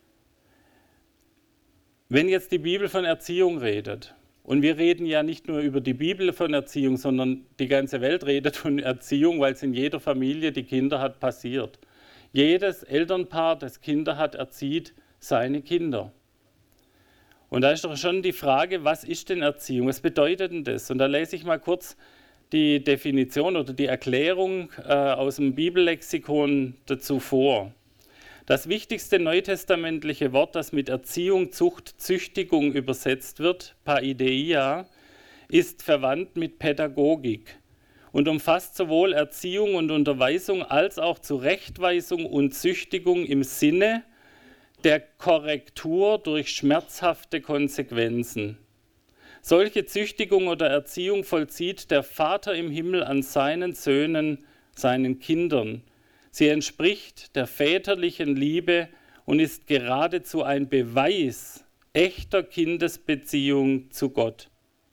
Wenn jetzt die Bibel von Erziehung redet, und wir reden ja nicht nur über die Bibel von Erziehung, sondern die ganze Welt redet von Erziehung, weil es in jeder Familie, die Kinder hat, passiert. Jedes Elternpaar, das Kinder hat, erzieht seine Kinder. Und da ist doch schon die Frage, was ist denn Erziehung? Was bedeutet denn das? Und da lese ich mal kurz die Definition oder die Erklärung aus dem Bibellexikon dazu vor. Das wichtigste neutestamentliche Wort, das mit Erziehung, Zucht, Züchtigung übersetzt wird, Paideia, ist verwandt mit Pädagogik und umfasst sowohl Erziehung und Unterweisung als auch Zurechtweisung und Züchtigung im Sinne der Korrektur durch schmerzhafte Konsequenzen. Solche Züchtigung oder Erziehung vollzieht der Vater im Himmel an seinen Söhnen, seinen Kindern. Sie entspricht der väterlichen Liebe und ist geradezu ein Beweis echter Kindesbeziehung zu Gott.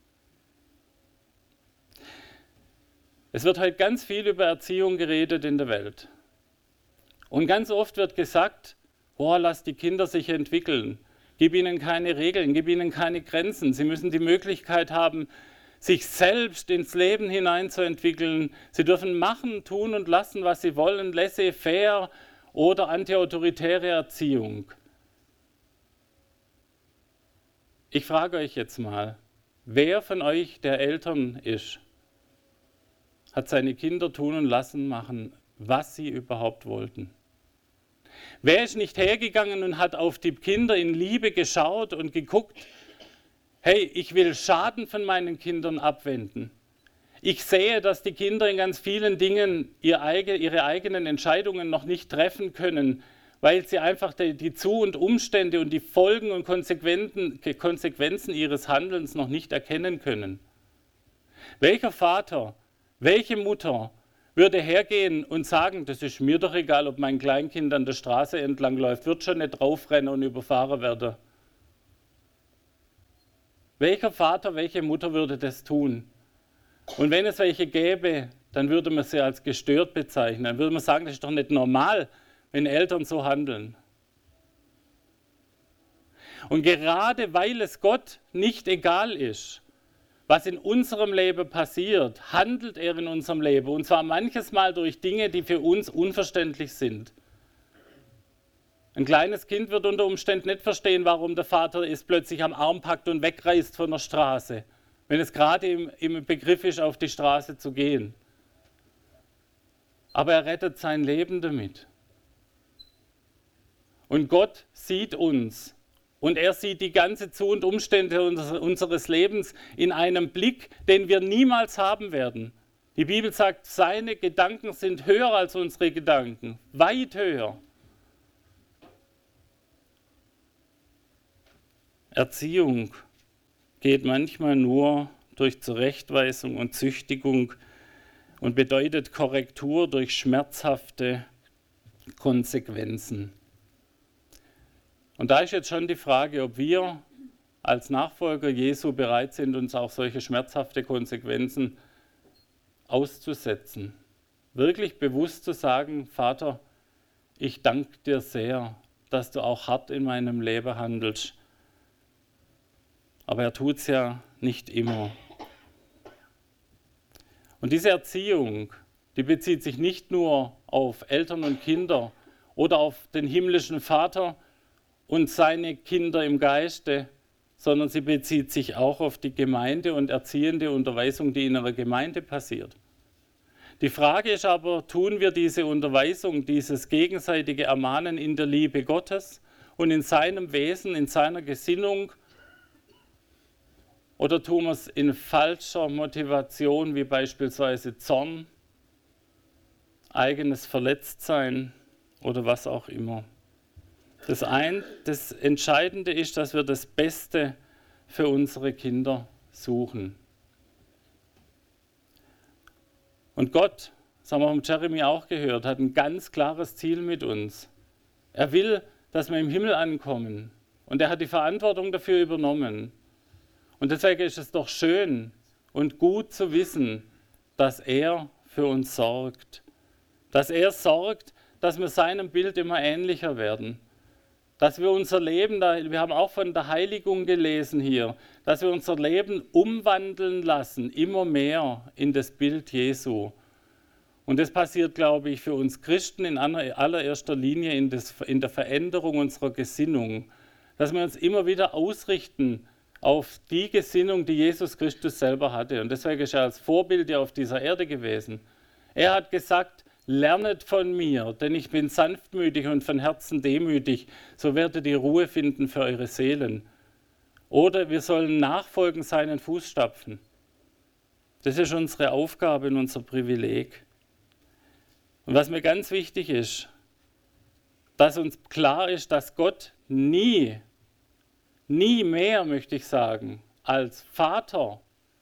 Es wird heute ganz viel über Erziehung geredet in der Welt. Und ganz oft wird gesagt, lass die Kinder sich entwickeln. Gib ihnen keine Regeln, gib ihnen keine Grenzen. Sie müssen die Möglichkeit haben, sich selbst ins Leben hineinzuentwickeln. Sie dürfen machen, tun und lassen, was sie wollen, laissez-faire oder antiautoritäre Erziehung. Ich frage euch jetzt mal, wer von euch, der Eltern ist, hat seine Kinder tun und lassen machen, was sie überhaupt wollten? Wer ist nicht hergegangen und hat auf die Kinder in Liebe geschaut und geguckt, hey, ich will Schaden von meinen Kindern abwenden. Ich sehe, dass die Kinder in ganz vielen Dingen ihre eigenen Entscheidungen noch nicht treffen können, weil sie einfach die Zu- und Umstände und die Folgen und Konsequenzen ihres Handelns noch nicht erkennen können. Welcher Vater, welche Mutter würde hergehen und sagen, das ist mir doch egal, ob mein Kleinkind an der Straße entlang läuft, wird schon nicht draufrennen und überfahren werden. Welcher Vater, welche Mutter würde das tun? Und wenn es welche gäbe, dann würde man sie als gestört bezeichnen. Dann würde man sagen, das ist doch nicht normal, wenn Eltern so handeln. Und gerade weil es Gott nicht egal ist, was in unserem Leben passiert, handelt er in unserem Leben. Und zwar manches Mal durch Dinge, die für uns unverständlich sind. Ein kleines Kind wird unter Umständen nicht verstehen, warum der Vater es plötzlich am Arm packt und wegreißt von der Straße, wenn es gerade im Begriff ist, auf die Straße zu gehen. Aber er rettet sein Leben damit. Und Gott sieht uns. Und er sieht die ganze Zu- und Umstände unseres Lebens in einem Blick, den wir niemals haben werden. Die Bibel sagt, seine Gedanken sind höher als unsere Gedanken, weit höher. Erziehung geht manchmal nur durch Zurechtweisung und Züchtigung und bedeutet Korrektur durch schmerzhafte Konsequenzen. Und da ist jetzt schon die Frage, ob wir als Nachfolger Jesu bereit sind, uns auch solche schmerzhafte Konsequenzen auszusetzen. Wirklich bewusst zu sagen, Vater, ich danke dir sehr, dass du auch hart in meinem Leben handelst. Aber er tut es ja nicht immer. Und diese Erziehung, die bezieht sich nicht nur auf Eltern und Kinder oder auf den himmlischen Vater und seine Kinder im Geiste, sondern sie bezieht sich auch auf die Gemeinde und erziehende Unterweisung, die in einer Gemeinde passiert. Die Frage ist aber, tun wir diese Unterweisung, dieses gegenseitige Ermahnen in der Liebe Gottes und in seinem Wesen, in seiner Gesinnung, oder tun wir es in falscher Motivation, wie beispielsweise Zorn, eigenes Verletztsein oder was auch immer? Das Entscheidende ist, dass wir das Beste für unsere Kinder suchen. Und Gott, das haben wir vom Jeremy auch gehört, hat ein ganz klares Ziel mit uns. Er will, dass wir im Himmel ankommen. Und er hat die Verantwortung dafür übernommen. Und deswegen ist es doch schön und gut zu wissen, dass er für uns sorgt. Dass er sorgt, dass wir seinem Bild immer ähnlicher werden. Dass wir unser Leben, wir haben auch von der Heiligung gelesen hier, dass wir unser Leben umwandeln lassen, immer mehr in das Bild Jesu. Und das passiert, glaube ich, für uns Christen in allererster Linie in der Veränderung unserer Gesinnung. Dass wir uns immer wieder ausrichten auf die Gesinnung, die Jesus Christus selber hatte. Und deswegen ist er als Vorbild ja auf dieser Erde gewesen. Er hat gesagt, lernet von mir, denn ich bin sanftmütig und von Herzen demütig, so werdet ihr Ruhe finden für eure Seelen. Oder wir sollen nachfolgen seinen Fußstapfen. Das ist unsere Aufgabe und unser Privileg. Und was mir ganz wichtig ist, dass uns klar ist, dass Gott nie mehr, möchte ich sagen, als Vater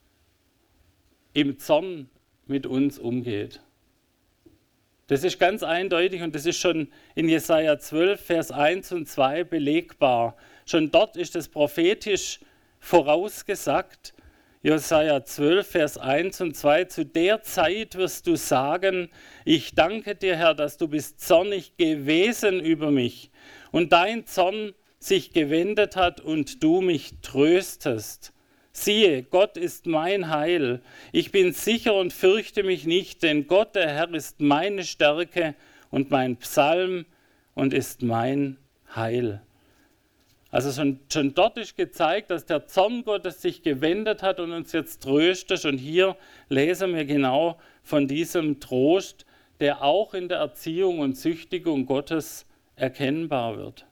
im Zorn mit uns umgeht. Das ist ganz eindeutig und das ist schon in Jesaja 12, Vers 1 und 2 belegbar. Schon dort ist es prophetisch vorausgesagt. Jesaja 12, Vers 1 und 2. Zu der Zeit wirst du sagen, ich danke dir, Herr, dass du bist zornig gewesen über mich und dein Zorn sich gewendet hat und du mich tröstest. Siehe, Gott ist mein Heil. Ich bin sicher und fürchte mich nicht, denn Gott, der Herr, ist meine Stärke und mein Psalm und ist mein Heil. Also schon dort ist gezeigt, dass der Zorn Gottes sich gewendet hat und uns jetzt tröstet. Und hier lesen wir genau von diesem Trost, der auch in der Erziehung und Züchtigung Gottes erkennbar wird.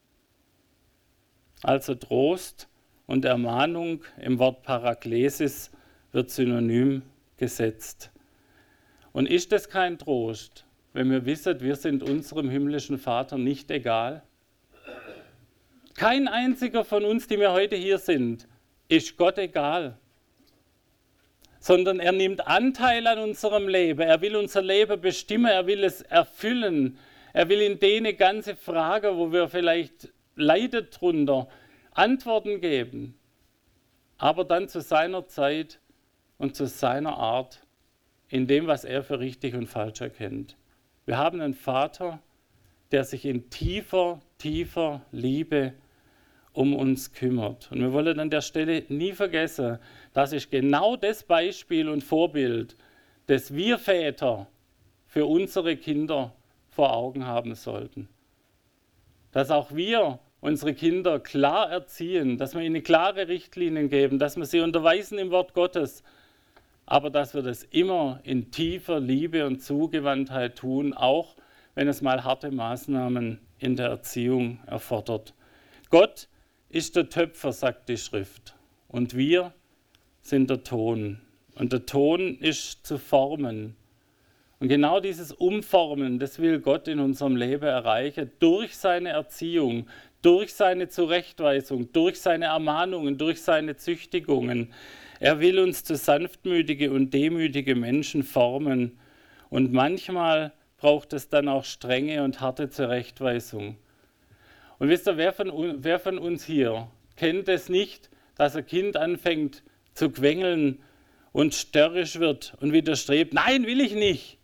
Also Trost und Ermahnung im Wort Paraklesis wird synonym gesetzt. Und ist es kein Trost, wenn wir wissen, wir sind unserem himmlischen Vater nicht egal? Kein einziger von uns, die wir heute hier sind, ist Gott egal. Sondern er nimmt Anteil an unserem Leben. Er will unser Leben bestimmen, er will es erfüllen. Er will in denen ganze Fragen, wo wir vielleicht leiden drunter, Antworten geben. Aber dann zu seiner Zeit und zu seiner Art, in dem, was er für richtig und falsch erkennt. Wir haben einen Vater, der sich in tiefer Liebe um uns kümmert. Und wir wollen an der Stelle nie vergessen, das ist genau das Beispiel und Vorbild, das wir Väter für unsere Kinder vor Augen haben sollten. Dass auch wir unsere Kinder klar erziehen, dass wir ihnen klare Richtlinien geben, dass wir sie unterweisen im Wort Gottes, aber dass wir das immer in tiefer Liebe und Zugewandtheit tun, auch wenn es mal harte Maßnahmen in der Erziehung erfordert. Gott ist der Töpfer, sagt die Schrift, und wir sind der Ton. Und der Ton ist zu formen. Und genau dieses Umformen, das will Gott in unserem Leben erreichen, durch seine Erziehung, durch seine Zurechtweisung, durch seine Ermahnungen, durch seine Züchtigungen. Er will uns zu sanftmütige und demütige Menschen formen. Und manchmal braucht es dann auch strenge und harte Zurechtweisung. Und wisst ihr, wer von uns hier kennt es nicht, dass ein Kind anfängt zu quengeln und störrisch wird und widerstrebt? Nein, will ich nicht.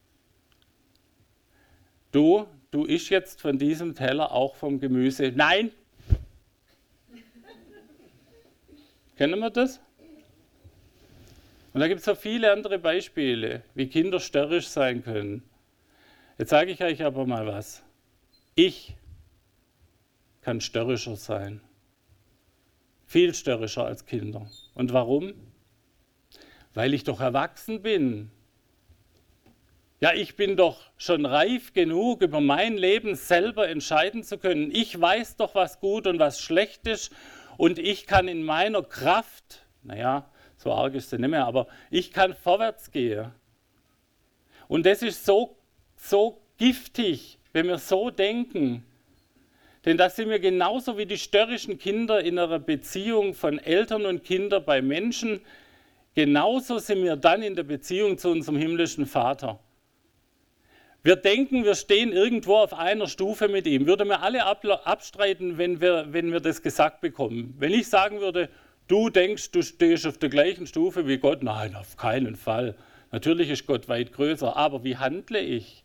Du isch jetzt von diesem Teller auch vom Gemüse. Nein. Kennen wir das? Und da gibt es so viele andere Beispiele, wie Kinder störrisch sein können. Jetzt sage ich euch aber mal was. Ich kann störrischer sein. Viel störrischer als Kinder. Und warum? Weil ich doch erwachsen bin. Ja, ich bin doch schon reif genug, über mein Leben selber entscheiden zu können. Ich weiß doch, was gut und was schlecht ist. Und ich kann in meiner Kraft, so arg ist sie nicht mehr, aber ich kann vorwärts gehen. Und das ist so giftig, wenn wir so denken. Denn das sind wir genauso wie die störrischen Kinder in einer Beziehung von Eltern und Kindern bei Menschen. Genauso sind wir dann in der Beziehung zu unserem himmlischen Vater. Wir denken, wir stehen irgendwo auf einer Stufe mit ihm. Würden wir alle abstreiten, wenn wir das gesagt bekommen. Wenn ich sagen würde, du denkst, du stehst auf der gleichen Stufe wie Gott. Nein, auf keinen Fall. Natürlich ist Gott weit größer, aber wie handle ich?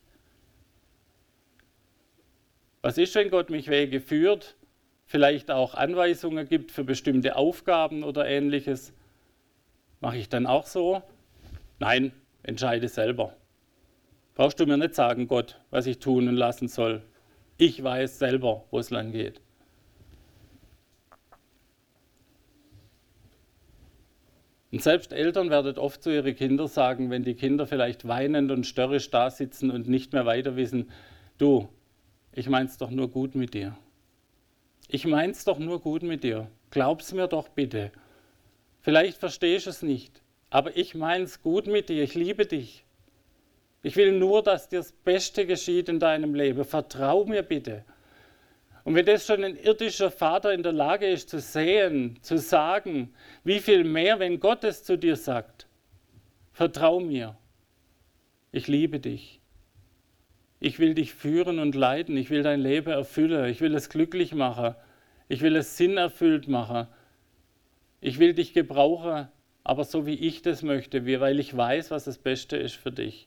Was ist, wenn Gott mich Wege führt, vielleicht auch Anweisungen gibt für bestimmte Aufgaben oder Ähnliches? Mache ich dann auch so? Nein, entscheide selber. Brauchst du mir nicht sagen, Gott, was ich tun und lassen soll. Ich weiß selber, wo es lang geht. Und selbst Eltern werden oft zu ihren Kindern sagen, wenn die Kinder vielleicht weinend und störrisch da sitzen und nicht mehr weiter wissen, du, ich mein's doch nur gut mit dir. Ich mein's doch nur gut mit dir. Glaub's mir doch bitte. Vielleicht verstehst du es nicht, aber ich mein's gut mit dir. Ich liebe dich. Ich will nur, dass dir das Beste geschieht in deinem Leben. Vertrau mir bitte. Und wenn das schon ein irdischer Vater in der Lage ist zu sehen, zu sagen, wie viel mehr, wenn Gott es zu dir sagt. Vertrau mir. Ich liebe dich. Ich will dich führen und leiten. Ich will dein Leben erfüllen. Ich will es glücklich machen. Ich will es sinnerfüllt machen. Ich will dich gebrauchen, aber so wie ich das möchte, weil ich weiß, was das Beste ist für dich.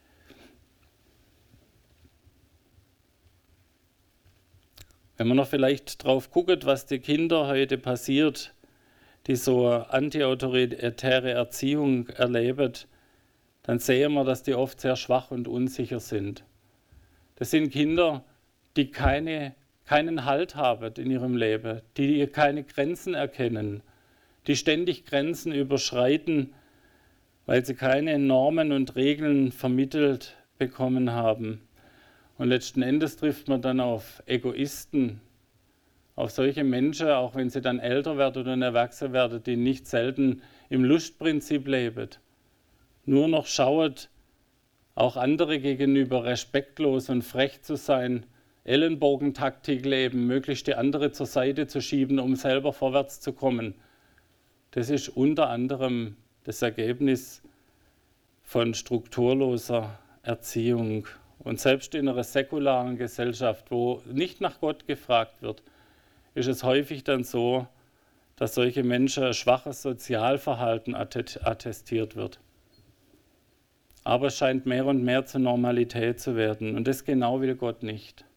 Wenn man noch vielleicht drauf guckt, was die Kinder heute passiert, die so antiautoritäre Erziehung erleben, dann sehen wir, dass die oft sehr schwach und unsicher sind. Das sind Kinder, die keinen Halt haben in ihrem Leben, die keine Grenzen erkennen, die ständig Grenzen überschreiten, weil sie keine Normen und Regeln vermittelt bekommen haben. Und letzten Endes trifft man dann auf Egoisten, auf solche Menschen, auch wenn sie dann älter werden und erwachsen werden, die nicht selten im Lustprinzip leben. Nur noch schaut, auch andere gegenüber respektlos und frech zu sein, Ellenbogentaktik leben, möglichst die andere zur Seite zu schieben, um selber vorwärts zu kommen. Das ist unter anderem das Ergebnis von strukturloser Erziehung. Und selbst in einer säkularen Gesellschaft, wo nicht nach Gott gefragt wird, ist es häufig dann so, dass solche Menschen ein schwaches Sozialverhalten attestiert wird. Aber es scheint mehr und mehr zur Normalität zu werden. Und das genau will Gott nicht.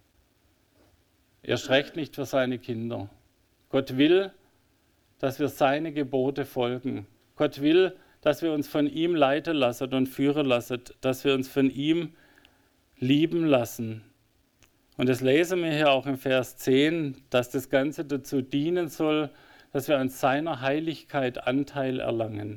Er schreckt nicht für seine Kinder. Gott will, dass wir seine Gebote folgen. Gott will, dass wir uns von ihm leiten lassen und führen lassen, dass wir uns von ihm lieben lassen. Und das lesen wir hier auch im Vers 10, dass das Ganze dazu dienen soll, dass wir an seiner Heiligkeit Anteil erlangen.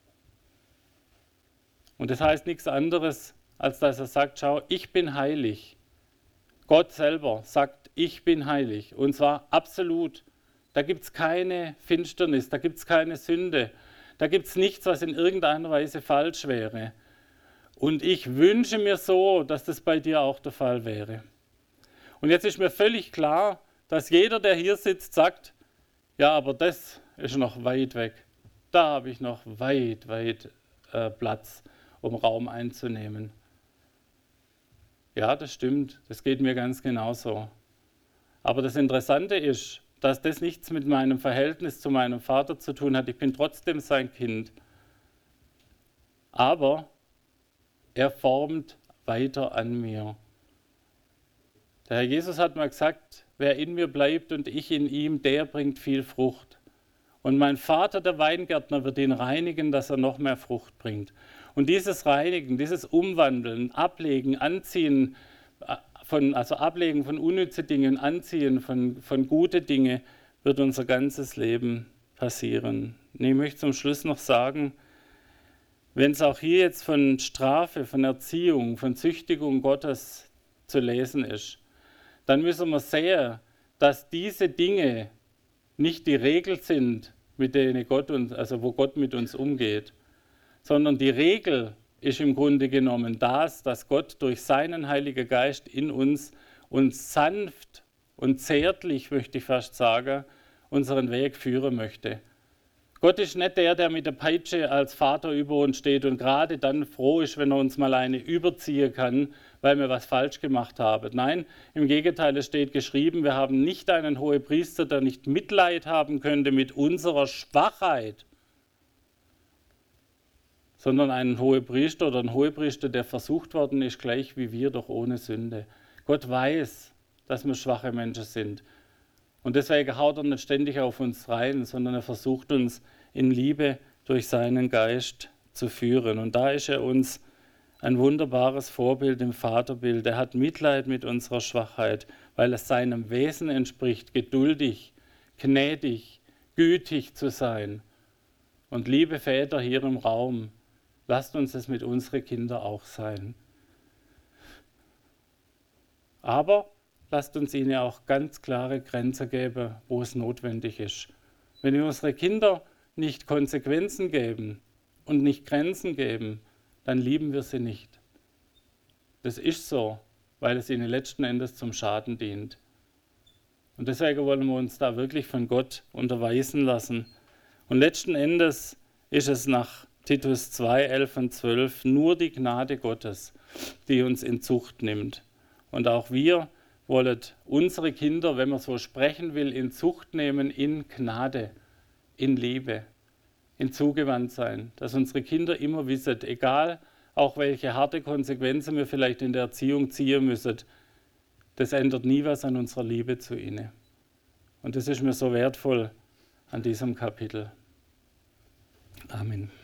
Und das heißt nichts anderes, als dass er sagt, schau, ich bin heilig. Gott selber sagt, ich bin heilig. Und zwar absolut. Da gibt es keine Finsternis, da gibt es keine Sünde. Da gibt es nichts, was in irgendeiner Weise falsch wäre. Und ich wünsche mir so, dass das bei dir auch der Fall wäre. Und jetzt ist mir völlig klar, dass jeder, der hier sitzt, sagt, ja, aber das ist noch weit weg. Da habe ich noch weit Platz, um Raum einzunehmen. Ja, das stimmt, das geht mir ganz genauso. Aber das Interessante ist, dass das nichts mit meinem Verhältnis zu meinem Vater zu tun hat. Ich bin trotzdem sein Kind. Aber er formt weiter an mir. Der Herr Jesus hat mal gesagt, wer in mir bleibt und ich in ihm, der bringt viel Frucht. Und mein Vater, der Weingärtner, wird ihn reinigen, dass er noch mehr Frucht bringt. Und dieses Reinigen, dieses Umwandeln, Ablegen, Anziehen, also Ablegen von unnützen Dingen, Anziehen von guten Dingen, wird unser ganzes Leben passieren. Und ich möchte zum Schluss noch sagen, wenn es auch hier jetzt von Strafe, von Erziehung, von Züchtigung Gottes zu lesen ist, dann müssen wir sehen, dass diese Dinge nicht die Regel sind, mit denen wo Gott mit uns umgeht, sondern die Regel ist im Grunde genommen dass Gott durch seinen Heiligen Geist in uns sanft und zärtlich, möchte ich fast sagen, unseren Weg führen möchte. Gott ist nicht der mit der Peitsche als Vater über uns steht und gerade dann froh ist, wenn er uns mal eine überziehen kann, weil wir was falsch gemacht haben. Nein, im Gegenteil, es steht geschrieben, wir haben nicht einen Hohepriester, der nicht Mitleid haben könnte mit unserer Schwachheit, sondern einen Hohepriester oder einen Hohepriester, der versucht worden ist, gleich wie wir, doch ohne Sünde. Gott weiß, dass wir schwache Menschen sind. Und deswegen haut er nicht ständig auf uns rein, sondern er versucht uns in Liebe durch seinen Geist zu führen. Und da ist er uns ein wunderbares Vorbild im Vaterbild. Er hat Mitleid mit unserer Schwachheit, weil es seinem Wesen entspricht, geduldig, gnädig, gütig zu sein. Und liebe Väter hier im Raum, lasst uns es mit unseren Kindern auch sein. Aber lasst uns ihnen auch ganz klare Grenzen geben, wo es notwendig ist. Wenn wir unsere Kinder nicht Konsequenzen geben und nicht Grenzen geben, dann lieben wir sie nicht. Das ist so, weil es ihnen letzten Endes zum Schaden dient. Und deswegen wollen wir uns da wirklich von Gott unterweisen lassen. Und letzten Endes ist es nach Titus 2, 11 und 12 nur die Gnade Gottes, die uns in Zucht nimmt. Und auch wir wollen unsere Kinder, wenn man so sprechen will, in Zucht nehmen, in Gnade, in Liebe, in Zugewandtsein. Dass unsere Kinder immer wissen, egal auch welche harte Konsequenzen wir vielleicht in der Erziehung ziehen müssen, das ändert nie was an unserer Liebe zu ihnen. Und das ist mir so wertvoll an diesem Kapitel. Amen.